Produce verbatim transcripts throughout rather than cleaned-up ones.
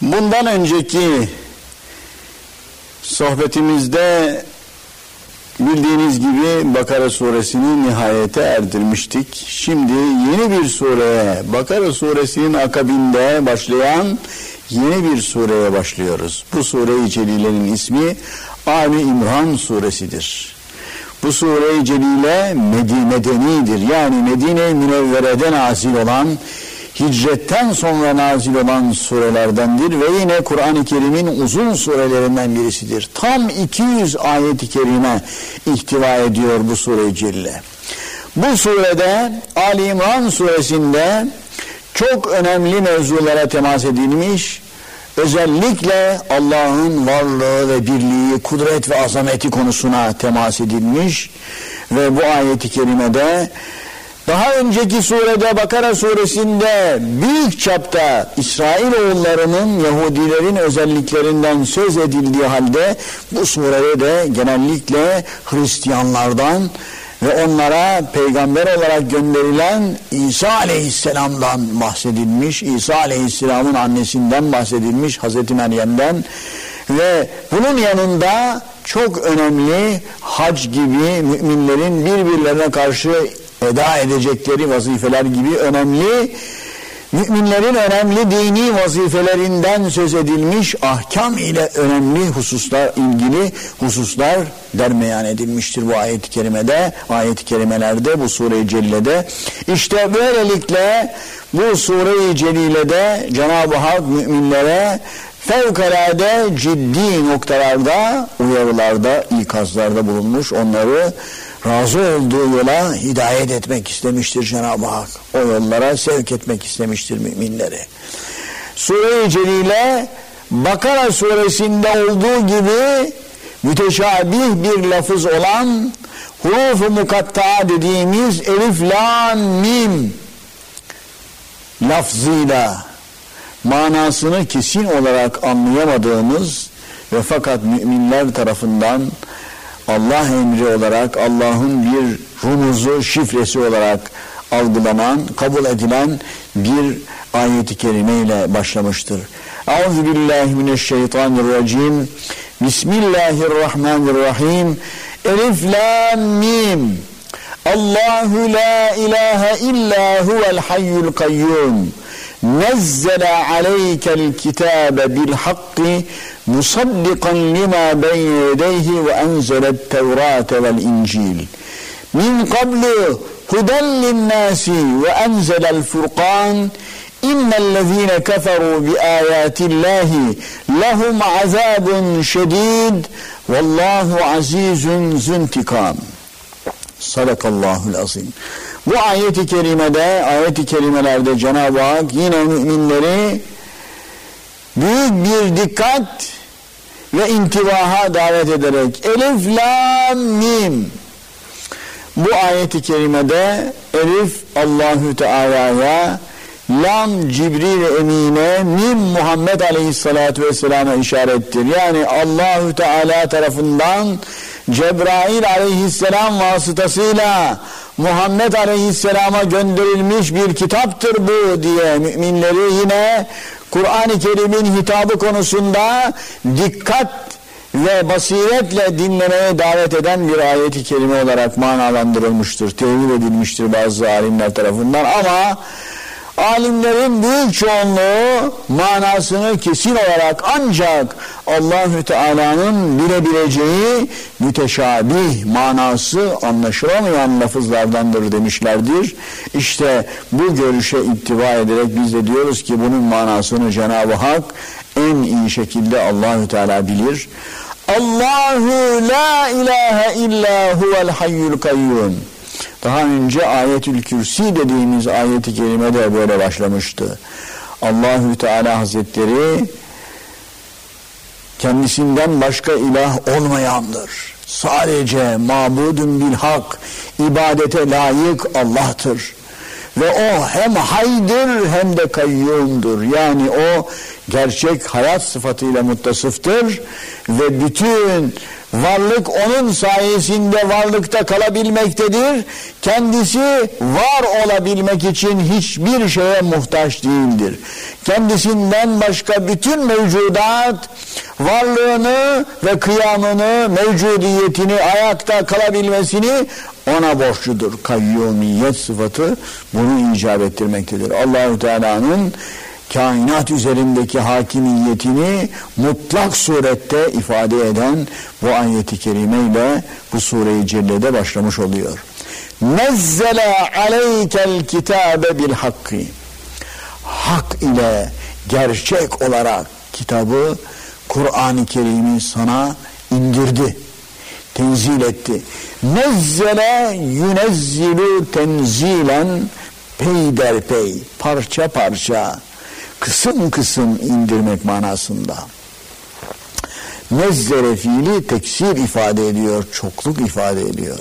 Bundan önceki sohbetimizde bildiğiniz gibi Bakara suresini nihayete erdirmiştik. Şimdi yeni bir sureye, Bakara suresinin akabinde başlayan yeni bir sureye başlıyoruz. Bu sure-i celilenin ismi Ali İmran suresidir. Bu sure-i celile Medine'denidir. Yani Medine-i Münevvere'de nazil olan, hicretten sonra nazil olan surelerdendir ve yine Kur'an-ı Kerim'in uzun surelerinden birisidir. Tam iki yüz ayet-i kerime ihtiva ediyor bu sure-i celile. Bu surede, Ali İmran suresinde çok önemli mevzulara temas edilmiş, özellikle Allah'ın varlığı ve birliği, kudret ve azameti konusuna temas edilmiş ve bu ayet-i kerimede daha önceki surede, Bakara suresinde büyük çapta İsrailoğullarının, Yahudilerin özelliklerinden söz edildiği halde bu surede de genellikle Hristiyanlardan ve onlara peygamber olarak gönderilen İsa Aleyhisselam'dan bahsedilmiş, İsa Aleyhisselam'ın annesinden bahsedilmiş, Hazreti Meryem'den ve bunun yanında çok önemli hac gibi müminlerin birbirlerine karşı eda edecekleri vazifeler gibi önemli, müminlerin önemli dini vazifelerinden söz edilmiş, ahkam ile önemli hususlar, ilgili hususlar dermeyan edilmiştir bu ayet-i kerimede, ayet-i kerimelerde, bu sure-i celilede. İşte böylelikle bu sure-i celilede Cenab-ı Hak müminlere fevkalade ciddi noktalarda, uyarılarda, ikazlarda bulunmuş, onları razı olduğu yola hidayet etmek istemiştir Cenab-ı Hak. O yollara sevk etmek istemiştir müminleri. Sure-i Celile, Bakara suresinde olduğu gibi müteşabih bir lafız olan huruf-u mukatta dediğimiz elif, lam, mim lafzıyla manasını kesin olarak anlayamadığımız ve fakat müminler tarafından Allah emri olarak, Allah'ın bir rumuzu, şifresi olarak algılanan, kabul edilen bir ayet-i kerime ile başlamıştır. Euzubillahimineşşeytanirracim. Bismillahirrahmanirrahim. Elif, lam, mim. Allahu la ilahe illa huvel hayyul kayyum. نزل عليك الكتاب بالحق مصدقا لما بين يديه وأنزل التوراة والإنجيل من قبل هدى للناس وأنزل الفرقان إن الذين كفروا بآيات الله لهم عذاب شديد والله عزيز ذو انتقام. Sadakallahul azim. Bu ayet-i kerimede, ayet-i kerimelerde Cenab-ı Hak yine müminleri büyük bir dikkat ve intibaha davet ederek elif, lam, mim. Bu ayet-i kerimede elif Allahü Teala'ya, lam Cibril Emine, mim Muhammed Aleyhisselatü Vesselam'a işarettir. Yani Allahü Teala tarafından Cebrail Aleyhisselam vasıtasıyla Muhammed Aleyhisselam'a gönderilmiş bir kitaptır bu diye müminleri yine Kur'an-ı Kerim'in hitabı konusunda dikkat ve basiretle dinlemeye davet eden bir ayet-i kerime olarak manalandırılmıştır, tevil edilmiştir bazı alimler tarafından ama alimlerin büyük çoğunluğu manasını kesin olarak ancak Allahü Teala'nın bilebileceği müteşabih manası anlaşılamayan lafızlardandır demişlerdir. İşte bu görüşe ittiba ederek biz de diyoruz ki bunun manasını Cenab-ı Hak en iyi şekilde Allahü Teala bilir. Allahu la ilahe illa huvel hayyul kayyum. Daha önce Ayetül Kürsi dediğimiz ayet-i kerime de böyle başlamıştı. Allahü Teala Hazretleri kendisinden başka ilah olmayandır. Sadece mabudun bil hak, ibadete layık Allah'tır. Ve o hem haydır hem de kayyumdur. Yani o gerçek hayat sıfatıyla muttasıftır ve bütün varlık onun sayesinde varlıkta kalabilmektedir. Kendisi var olabilmek için hiçbir şeye muhtaç değildir. Kendisinden başka bütün mevcudat varlığını ve kıyamını, mevcudiyetini, ayakta kalabilmesini ona borçludur. Kayyumiyet sıfatı bunu icap ettirmektedir. Allah-u Teala'nın kainat üzerindeki hakimiyetini mutlak surette ifade eden bu ayeti kerimeyle bu sure-i cellede başlamış oluyor. Nezzele aleykel kitabe bil hakkı. Hak ile gerçek olarak kitabı, Kur'an-ı Kerim'i sana indirdi, tenzil etti. Nezzele yunezzilu tenzilen, peyderpey, parça parça, kısım kısım indirmek manasında. Nezzere fiili teksir ifade ediyor, çokluk ifade ediyor.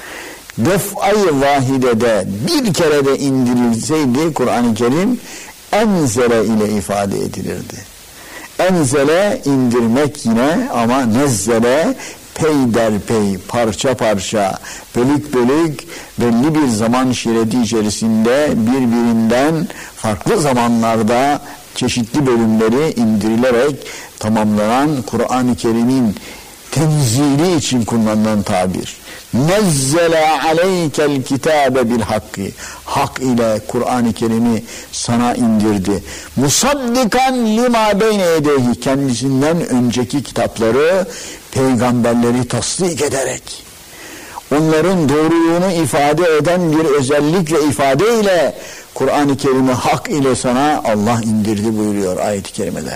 Def'ay vahidede bir kere de indirilseydi Kur'an-ı Kerim enzele ile ifade edilirdi. Enzele indirmek yine, ama nezzele peyderpey, parça parça, bölük bölük, belli bir zaman şeridi içerisinde birbirinden farklı zamanlarda çeşitli bölümleri indirilerek tamamlanan Kur'an-ı Kerim'in tenzili için kullanılan tabir. Nezzele aleykel kitabe bil hakkı. Hak ile Kur'an-ı Kerim'i sana indirdi. Musaddikan lima beyne yedeyhi. Kendisinden önceki kitapları, peygamberleri tasdik ederek, onların doğruluğunu ifade eden bir özellik ve ifadeyle Kur'an-ı Kerim'i hak ile sana Allah indirdi buyuruyor ayet-i kerimede.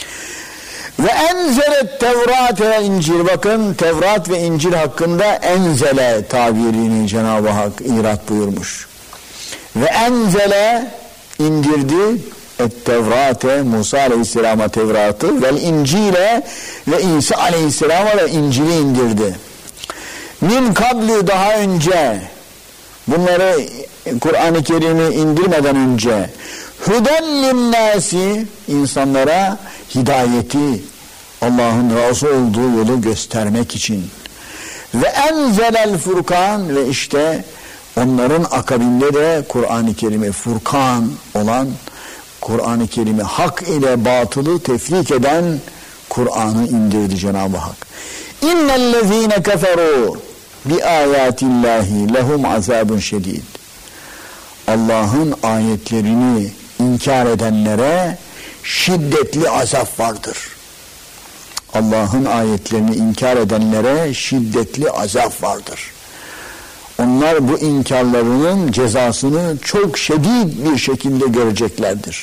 Ve enzelet Tevrat ve İncil. Bakın, Tevrat ve İncil hakkında enzele tabirini Cenab-ı Hak irat buyurmuş. Ve enzele indirdi et Tevrat'e, Musa Aleyhisselam'a Tevrat'ı, ve İncil'e ve İsa Aleyhisselam'a da İncil'i indirdi. Min kabli, daha önce, bunları Kur'an-ı Kerim'i indirmeden önce, hüden linnâsi, insanlara hidayeti, Allah'ın razı olduğu yolu göstermek için. Ve enzelel furkan, ve işte onların akabinde de Kur'an-ı Kerim'i Furkan olan, Kur'an-ı Kerim'i hak ile batılı tefrik eden Kur'an'ı indirdi Cenab-ı Hak. İnnellezîne keferû bi âyâtillâhi lehum azâbun şedîd. Allah'ın ayetlerini inkar edenlere şiddetli azap vardır. Allah'ın ayetlerini inkar edenlere şiddetli azap vardır. Onlar bu inkarlarının cezasını çok şiddet bir şekilde göreceklerdir.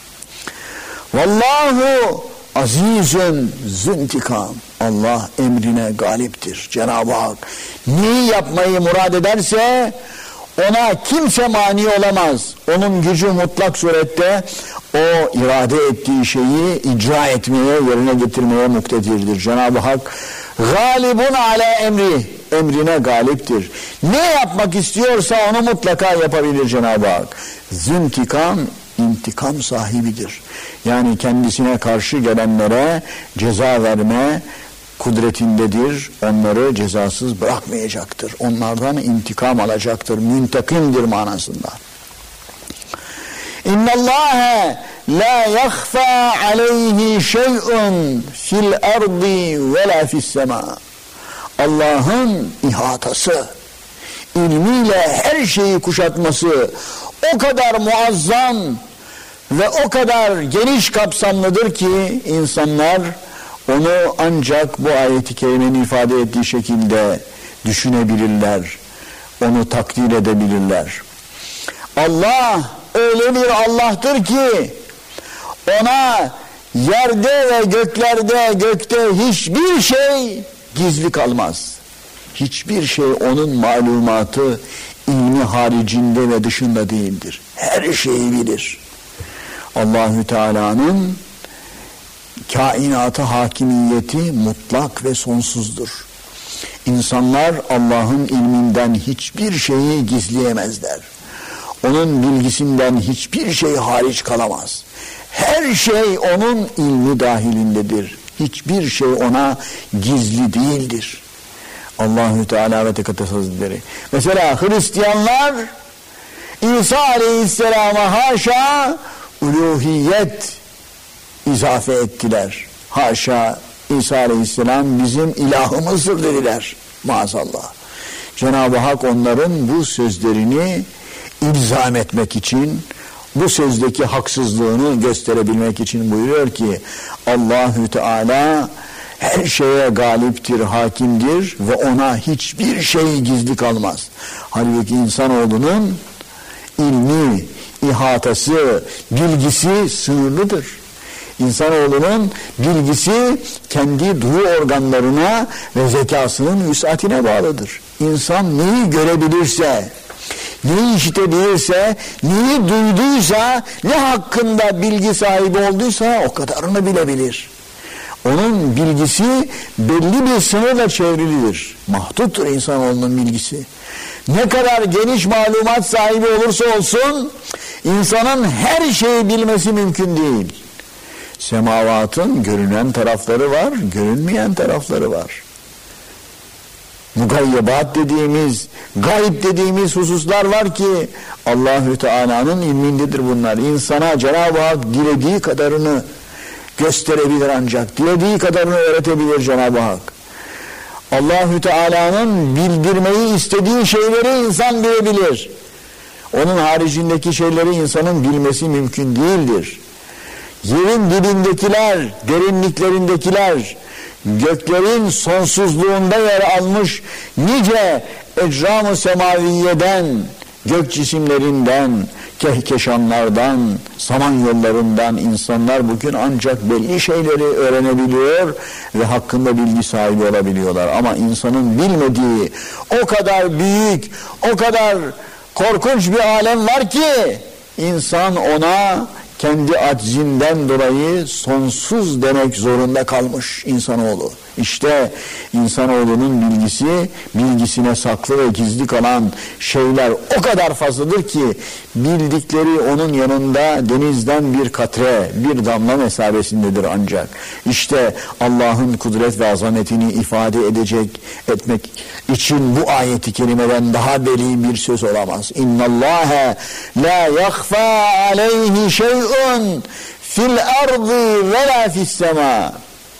Vallahu azizün züntikam. Allah emrine galiptir. Cenab-ı Hak neyi yapmayı murad ederse ona kimse mani olamaz. Onun gücü mutlak surette o irade ettiği şeyi icra etmeye, yerine getirmeye muktedirdir. Cenab-ı Hak galibun ala emri, emrine galiptir. Ne yapmak istiyorsa onu mutlaka yapabilir Cenab-ı Hak. Züntikam, intikam sahibidir. Yani kendisine karşı gelenlere ceza verme kudretindedir. Onları cezasız bırakmayacaktır. Onlardan intikam alacaktır. Müntakimdir manasında. İnnallâhe la yakhfâ aleyhi şey'un fil ardi ve la fissemâ. Allah'ın ihatası, ilmiyle her şeyi kuşatması o kadar muazzam ve o kadar geniş kapsamlıdır ki insanlar onu ancak bu ayet-i kerimenin ifade ettiği şekilde düşünebilirler, onu takdir edebilirler. Allah öyle bir Allah'tır ki ona yerde ve göklerde, gökte hiçbir şey gizli kalmaz. Hiçbir şey onun malumatı ilmi haricinde ve dışında değildir. Her şeyi bilir. Allahü Teala'nın kainata hakimiyeti mutlak ve sonsuzdur. İnsanlar Allah'ın ilminden hiçbir şeyi gizleyemezler. Onun bilgisinden hiçbir şey hariç kalamaz. Her şey onun ilmi dahilindedir. Hiçbir şey ona gizli değildir. Allahü Teala ve Tekaddes Hazretleri. Mesela Hristiyanlar İsa Aleyhisselam'a haşa uluhiyet izafe ettiler. Haşa İsa Aleyhisselam bizim ilahımızdır dediler. Maazallah. Cenab-ı Hak onların bu sözlerini ilzam etmek için, bu sözdeki haksızlığını gösterebilmek için buyuruyor ki Allahü Teala her şeye galiptir, hakimdir ve ona hiçbir şey gizli kalmaz. Halbuki insanoğlunun ilmi, ihatası, bilgisi sınırlıdır. İnsanoğlunun bilgisi kendi duyu organlarına ve zekasının vüsatine bağlıdır. İnsan neyi görebilirse, neyi işitebilirse, neyi duyduysa, ne hakkında bilgi sahibi olduysa o kadarını bilebilir. Onun bilgisi belli bir sınırla çevrilidir. Mahduttur insanoğlunun bilgisi. Ne kadar geniş malumat sahibi olursa olsun, insanın her şeyi bilmesi mümkün değil. Semavatın görünen tarafları var, görünmeyen tarafları var. Mugayyebat dediğimiz, gayb dediğimiz hususlar var ki Allahü Teala'nın ilmindedir bunlar. İnsana Cenab-ı Hak dilediği kadarını gösterebilir ancak. Dilediği kadarını öğretebilir Cenab-ı Hak. Allahü Teala'nın bildirmeyi istediği şeyleri insan bilebilir. Onun haricindeki şeyleri insanın bilmesi mümkün değildir. Yerin dibindekiler, derinliklerindekiler, göklerin sonsuzluğunda yer almış nice ecram-ı semaviyeden, gök cisimlerinden, kehkeşanlardan, samanyollarından insanlar bugün ancak belli şeyleri öğrenebiliyor ve hakkında bilgi sahibi olabiliyorlar. Ama insanın bilmediği o kadar büyük, o kadar korkunç bir alem var ki insan ona kendi aczinden dolayı sonsuz demek zorunda kalmış insanoğlu. İşte insanoğlunun bilgisi, bilgisine saklı ve gizli kalan şeyler o kadar fazladır ki bildikleri onun yanında denizden bir katre, bir damla mesabesindedir ancak. İşte Allah'ın kudret ve azametini ifade edecek, etmek için bu ayeti kerimeden daha beli bir söz olamaz. İnnallâhe la yakhfâ aleyhi şey'un fil ardı ve la fissemâ.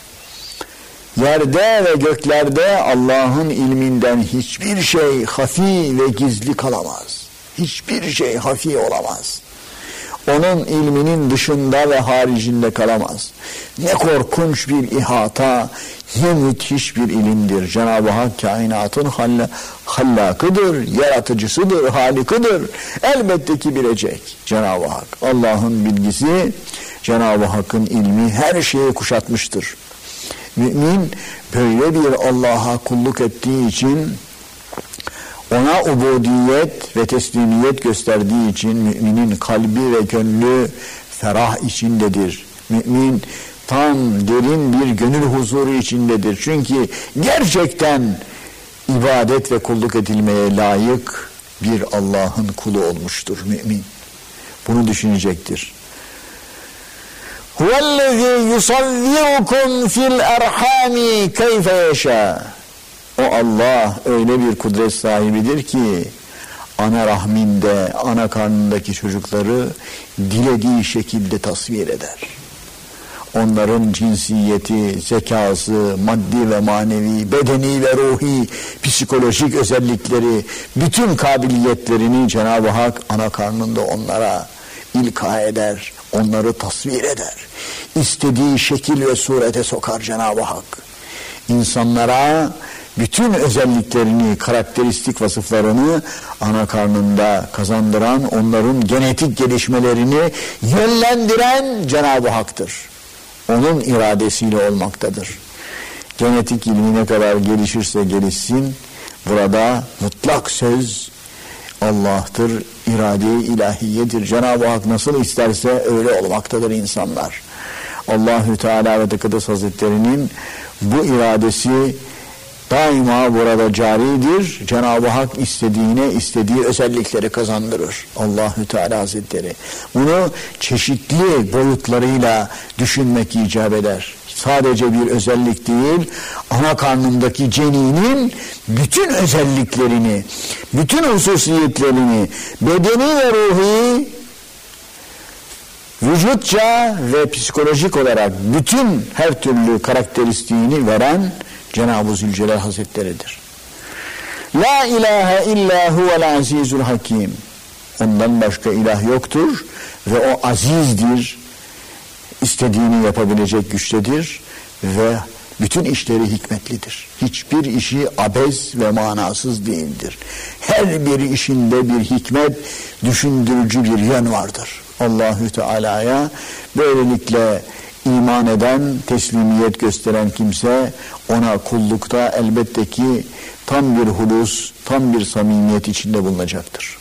Yerde ve göklerde Allah'ın ilminden hiçbir şey hafi ve gizli kalamaz. Hiçbir şey hafi olamaz. Onun ilminin dışında ve haricinde kalamaz. Ne korkunç bir ihata, ne müthiş bir ilimdir. Cenab-ı Hak kainatın halla, hallakıdır, yaratıcısıdır, halikıdır. Elbette ki bilecek Cenab-ı Hak. Allah'ın bilgisi, Cenab-ı Hakk'ın ilmi her şeyi kuşatmıştır. Mümin böyle bir Allah'a kulluk ettiği için, ona ubudiyet ve teslimiyet gösterdiği için müminin kalbi ve gönlü ferah içindedir. Mümin tam derin bir gönül huzuru içindedir. Çünkü gerçekten ibadet ve kulluk edilmeye layık bir Allah'ın kulu olmuştur mümin. Bunu düşünecektir. Huvellezî yusavvirukum fil erhami keyfe yeşâ. O Allah öyle bir kudret sahibidir ki ana rahminde, ana karnındaki çocukları dilediği şekilde tasvir eder. Onların cinsiyeti, zekası, maddi ve manevi, bedeni ve ruhi, psikolojik özellikleri, bütün kabiliyetlerini Cenab-ı Hak ana karnında onlara ilka eder, onları tasvir eder. İstediği şekil ve surete sokar Cenab-ı Hak. İnsanlara bütün özelliklerini, karakteristik vasıflarını ana karnında kazandıran, onların genetik gelişmelerini yönlendiren Cenab-ı Hak'tır. Onun iradesiyle olmaktadır. Genetik ilmi ne kadar gelişirse gelişsin, burada mutlak söz Allah'tır, irade-i ilahiyedir. Cenab-ı Hak nasıl isterse öyle olmaktadır insanlar. Allahü Teala ve Tekaddes Hazretleri'nin bu iradesi daima burada caridir. Cenab-ı Hak istediğine istediği özellikleri kazandırır. Allahü Teala Hazretleri. Bunu çeşitli boyutlarıyla düşünmek icap eder. Sadece bir özellik değil, ana karnındaki ceninin bütün özelliklerini, bütün hususiyetlerini, bedeni ve ruhi, vücutça ve psikolojik olarak bütün her türlü karakteristiğini veren Cenab-ı Zülcelal Hazretleri'dir. La ilahe illa huvel azizul hakim. Ondan başka ilah yoktur ve o azizdir. İstediğini yapabilecek güçtedir ve bütün işleri hikmetlidir. Hiçbir işi abes ve manasız değildir. Her bir işinde bir hikmet, düşündürücü bir yön vardır. Allahü Teala'ya böylelikle iman eden, teslimiyet gösteren kimse ona kullukta elbette ki tam bir hulus, tam bir samimiyet içinde bulunacaktır.